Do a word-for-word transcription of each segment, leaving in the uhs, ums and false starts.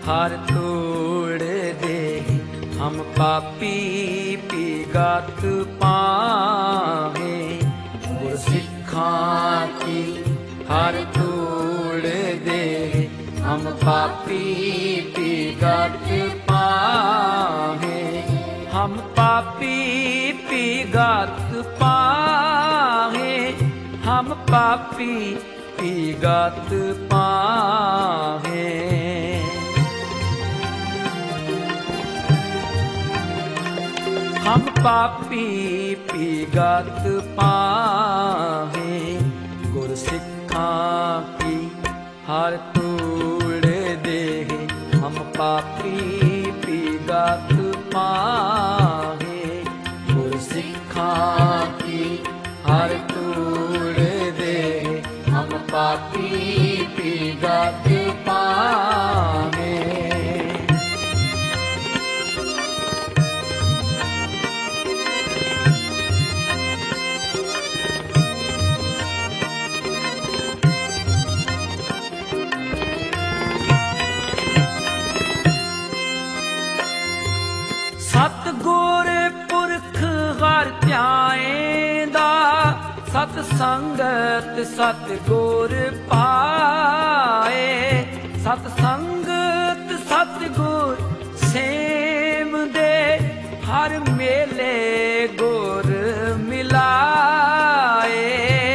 हर तोड़ दे हम पापी पीगत पाहे। गुरसिखां की हर तोड़ दे हम पापी पीगत पाहे। हम पापी पीगत पाहे। हम पापी पीगत पाहे। हम पापी पीगत पाहे। गुरसिखां की हर तोड़ दे हम पापी पीगत पाहे। गुरसिखां की हर तोड़ दे हम पापी पीगत पाहे। सतगुर पुरख हर ध्याएंदा सत संगत सतगुर पाए। सत संगत सतगुर सेम दे हर मेले गुर मिलाए।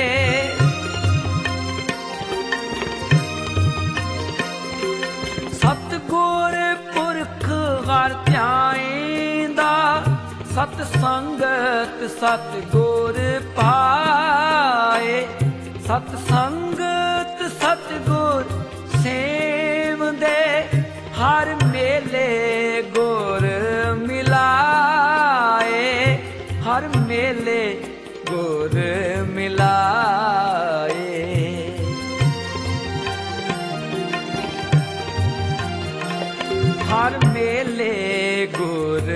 सतगुर पुरख हर ध्याएंदा सत संगत सतगुर पाए। सत संगत सतगुर सेम दे हर मेले गुर मिलाए। हर मेले गुर मिलाए। हर मेले गुर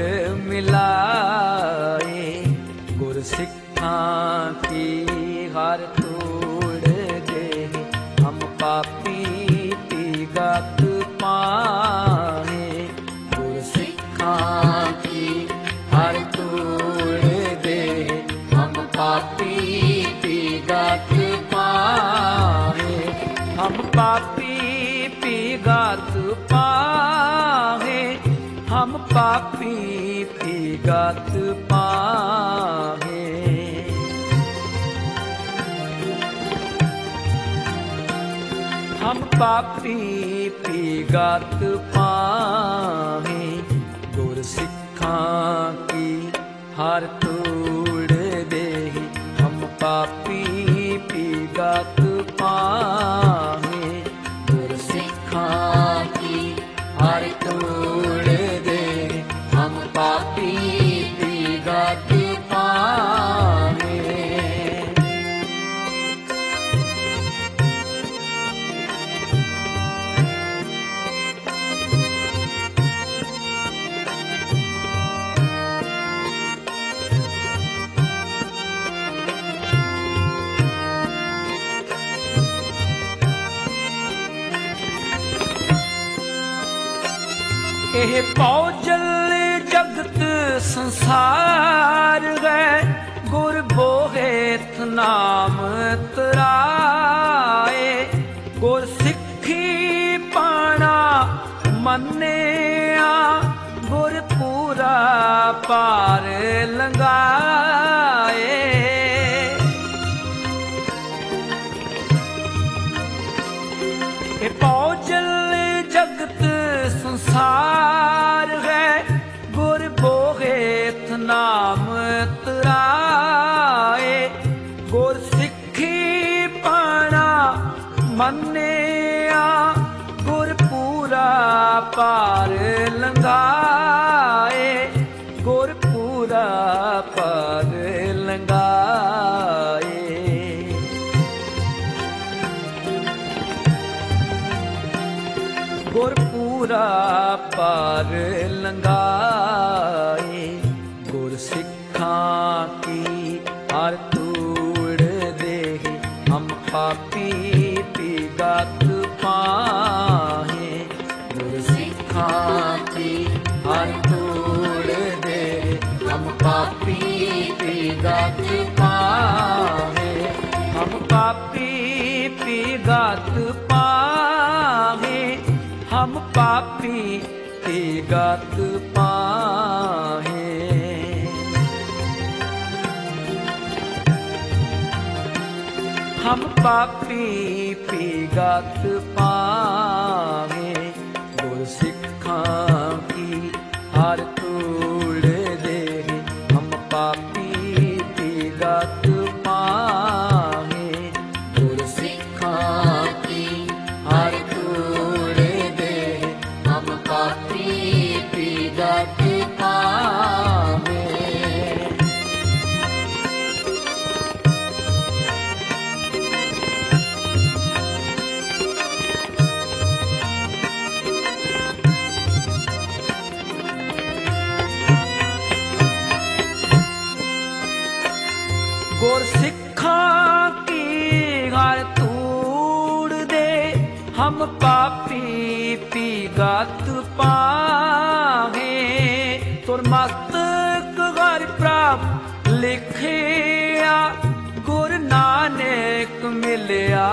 मिलाए। गुरसिखां की हर तोड़ दे हम पापी पीगत पाहे। गुरसिखां की हर तोड़ दे हम पापी पीगत पाहे। हम पापी पीगत पाहे। हम पापी पीगत पाहे। हम पापी पीगत पाहे। गुरसिखां की हर तोड़ दे हम पापी पीगत पाहे। गुरसिखां की हर तोड़ दे हम पापी पीगत पाहे। एह पौजल जगत संसार है गुर बोहेत नाम तराए। गुर सिक्खी पाना मन्निया गुर पूरा पार लंघाए। ए पौजल जगत संसार है गुर बोहेत नाम तराए। गुर सिक्खी पाना मन्निया गुर पूरा पार लंघाए। गुर पूरा पार लंघाए। गुर पूरा पार लंघाए। गुर सिखां की हर तोड़ दे हम पापी पीगत पाहे। गुर सिखां गत पाहे। हम पापी पी गत पाहे, हम पापी पी गत पाहे। हम पापी पी गत पावे, गुर सिखां की हर तूड़ दे। हम पापी पी गत पावे, गुर सिखां की हर तूड़ दे। हम पापी पी गत पावे। गुर सिखां की हर तूड़ दे। हम पापी पी गत पाहे, तुर मस्तक हर प्रभ लिखिया। गुर नानक मिलिया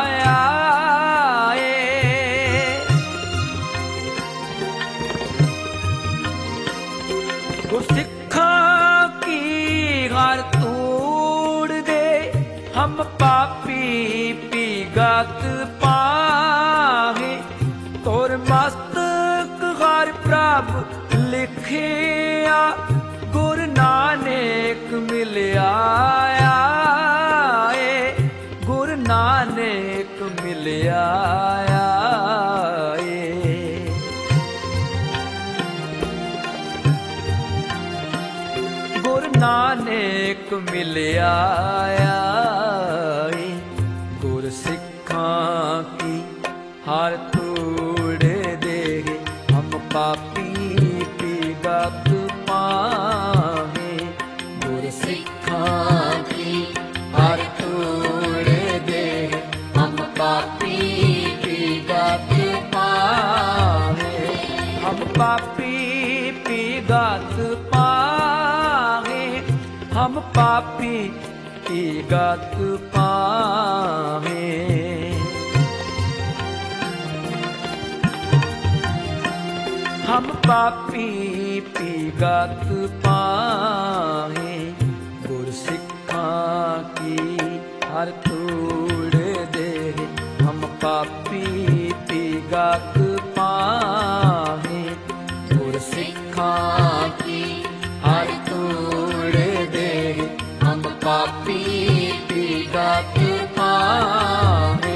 गुर सिखां की हर तूड़ दे। हम पापी पी गत पाहे, तुर मस्तक हर प्रभ लिखिया। गुर नानक मिलिया गुर नानक मिलिया। गुर नानक मिलिया। गुर सिखां की हर तूड़ दे। हम पापी पी गत पाहे, गुर सिखां की हर तूड़ दे। हम पापी पी गत पाहे। हम पापी पी गत पाहे, हम पापी पी गत पाहे। हम पापी पी गत पाहे, गुर सिखां की हर तूड़ दे। हम पापी पी गत पाहे, गुर सिखां की हर तूड़ दे। हम पापी पी गत पाहे।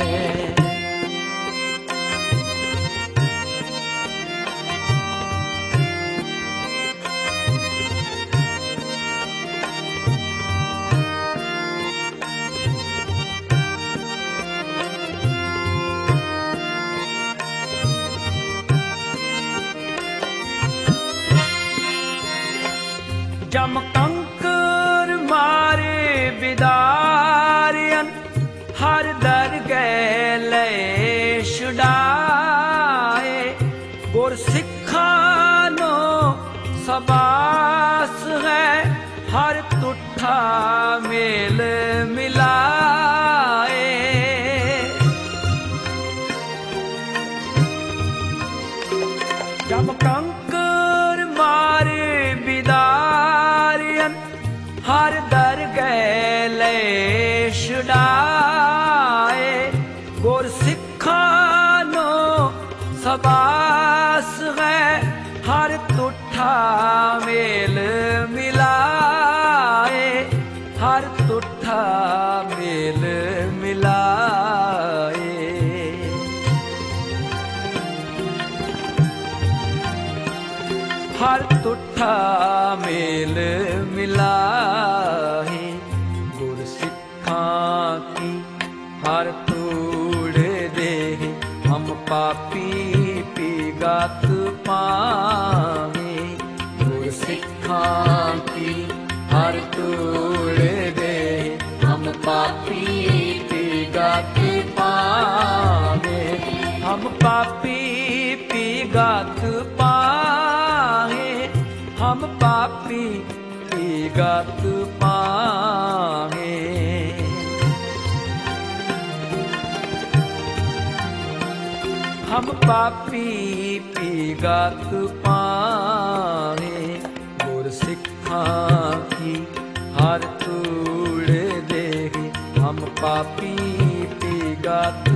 जम कंकर मारे बिदारियन, हर दर गए ले छुड़ाए। गुर सिखां नो सबास है, हर तुठा मेल मिलाए। जम कंकर मारे बिदारियन, हर दर गए ले छुड़ाए। गुर सिखां नो सबास है, हर तुठा मेल मिलाए। हर तुठा मेल मिलाए। हर तुठा मेल मिलाए। गुर सिखां की हर तूड़ दे। हम पापी पी गत पाहे, गुर सिखां की हर तूड़ दे। हम पापी पी गत पाहे। हम पापी पी गत पाहे, हम पापी पी गत पाहे। हम पापी पी गत पाहे, गुर सिखा की हर तूड़ देहि। हम पापी पी गत